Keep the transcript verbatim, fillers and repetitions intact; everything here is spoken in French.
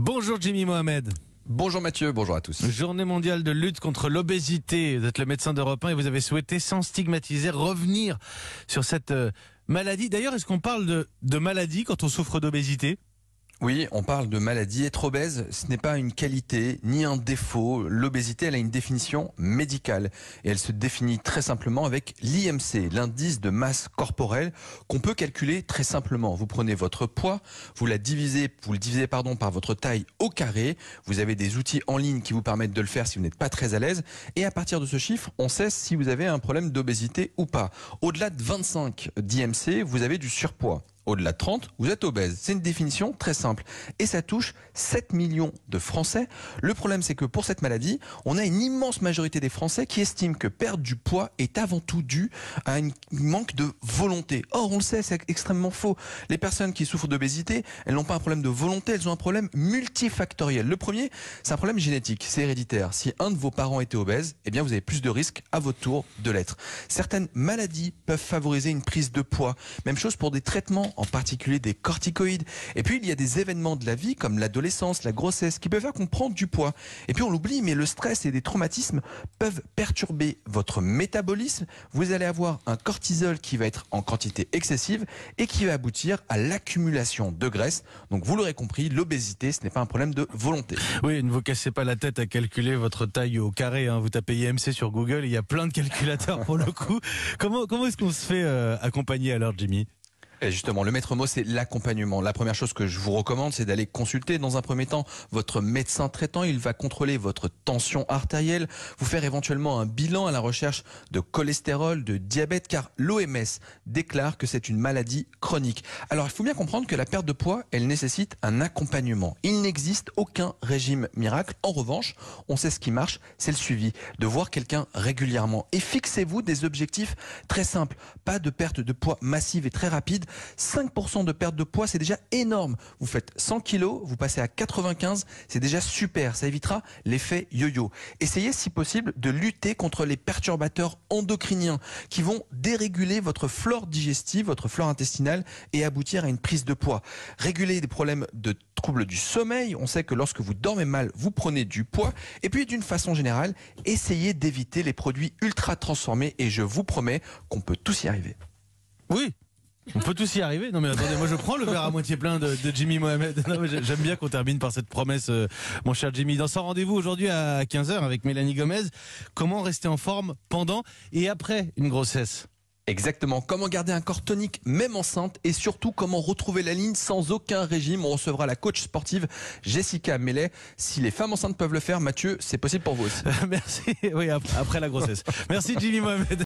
Bonjour Jimmy Mohamed. Bonjour Mathieu, bonjour à tous. Journée mondiale de lutte contre l'obésité. Vous êtes le médecin d'Europe un et vous avez souhaité, sans stigmatiser, revenir sur cette euh, maladie. D'ailleurs, est-ce qu'on parle de, de maladie quand on souffre d'obésité ? Oui, on parle de maladie. Être obèse, ce n'est pas une qualité ni un défaut. L'obésité, elle a une définition médicale et elle se définit très simplement avec l'I M C, l'indice de masse corporelle qu'on peut calculer très simplement. Vous prenez votre poids, vous la divisez, vous le divisez pardon par votre taille au carré. Vous avez des outils en ligne qui vous permettent de le faire si vous n'êtes pas très à l'aise. Et à partir de ce chiffre, on sait si vous avez un problème d'obésité ou pas. Au-delà de vingt-cinq d'I M C, vous avez du surpoids. Au-delà de trente, vous êtes obèse. C'est une définition très simple. Et ça touche sept millions de Français. Le problème, c'est que pour cette maladie, on a une immense majorité des Français qui estiment que perdre du poids est avant tout dû à un manque de volonté. Or, on le sait, c'est extrêmement faux. Les personnes qui souffrent d'obésité, elles n'ont pas un problème de volonté, elles ont un problème multifactoriel. Le premier, c'est un problème génétique, c'est héréditaire. Si un de vos parents était obèse, eh bien, vous avez plus de risques à votre tour de l'être. Certaines maladies peuvent favoriser une prise de poids. Même chose pour des traitements, en particulier des corticoïdes. Et puis, il y a des événements de la vie, comme l'adolescence, la grossesse, qui peuvent faire qu'on prend du poids. Et puis, on l'oublie, mais le stress et des traumatismes peuvent perturber votre métabolisme. Vous allez avoir un cortisol qui va être en quantité excessive et qui va aboutir à l'accumulation de graisse. Donc, vous l'aurez compris, l'obésité, ce n'est pas un problème de volonté. Oui, ne vous cassez pas la tête à calculer votre taille au carré. Hein. Vous tapez I M C sur Google, il y a plein de calculateurs pour le coup. Comment, comment est-ce qu'on se fait euh, accompagner alors, Jimmy ? Et justement, le maître mot, c'est l'accompagnement. La première chose que je vous recommande, c'est d'aller consulter dans un premier temps votre médecin traitant. Il va contrôler votre tension artérielle, vous faire éventuellement un bilan à la recherche de cholestérol, de diabète, car l'O M S déclare que c'est une maladie chronique. Alors, il faut bien comprendre que la perte de poids, elle nécessite un accompagnement. Il n'existe aucun régime miracle. En revanche, on sait ce qui marche, c'est le suivi, de voir quelqu'un régulièrement. Et fixez-vous des objectifs très simples. Pas de perte de poids massive et très rapide. cinq pour cent de perte de poids, c'est déjà énorme. Vous faites cent kilos, vous passez à quatre-vingt-quinze, c'est déjà super. Ça évitera l'effet yo-yo. Essayez, si possible, de lutter contre les perturbateurs endocriniens qui vont déréguler votre flore digestive, votre flore intestinale et aboutir à une prise de poids. Réguler des problèmes de troubles du sommeil. On sait que lorsque vous dormez mal, vous prenez du poids. Et puis, d'une façon générale, essayez d'éviter les produits ultra transformés et je vous promets qu'on peut tous y arriver. Oui. On peut tous y arriver. Non mais attendez, moi je prends le verre à moitié plein de, de Jimmy Mohamed. Non, mais j'aime bien qu'on termine par cette promesse, euh, mon cher Jimmy. Dans son rendez-vous aujourd'hui à quinze heures avec Mélanie Gomez, comment rester en forme pendant et après une grossesse ? Exactement. Comment garder un corps tonique même enceinte et surtout comment retrouver la ligne sans aucun régime. On recevra la coach sportive Jessica Mellet. Si les femmes enceintes peuvent le faire, Mathieu, c'est possible pour vous aussi. Merci. Oui, après la grossesse. Merci Jimmy Mohamed.